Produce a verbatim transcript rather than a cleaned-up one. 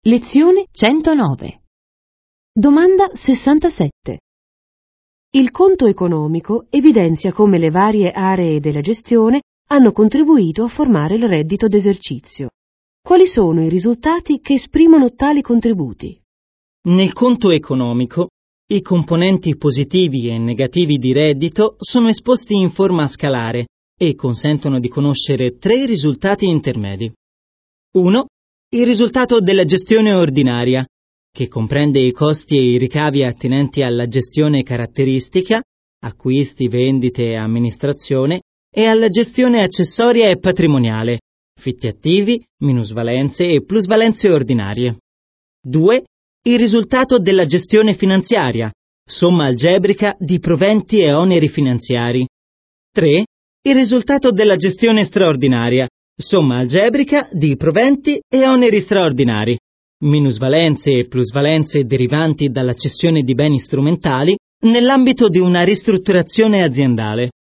Lezione centonove. Domanda sessantasette. Il conto economico evidenzia come le varie aree della gestione hanno contribuito a formare il reddito d'esercizio. Quali sono i risultati che esprimono tali contributi? Nel conto economico, i componenti positivi e negativi di reddito sono esposti in forma scalare e consentono di conoscere tre risultati intermedi. uno. Il risultato della gestione ordinaria, che comprende i costi e i ricavi attinenti alla gestione caratteristica, acquisti, vendite e amministrazione, e alla gestione accessoria e patrimoniale, fitti attivi, minusvalenze e plusvalenze ordinarie. due. Il risultato della gestione finanziaria, somma algebrica di proventi e oneri finanziari. tre. Il risultato della gestione straordinaria, somma algebrica di proventi e oneri straordinari, minusvalenze e plusvalenze derivanti dalla cessione di beni strumentali nell'ambito di una ristrutturazione aziendale.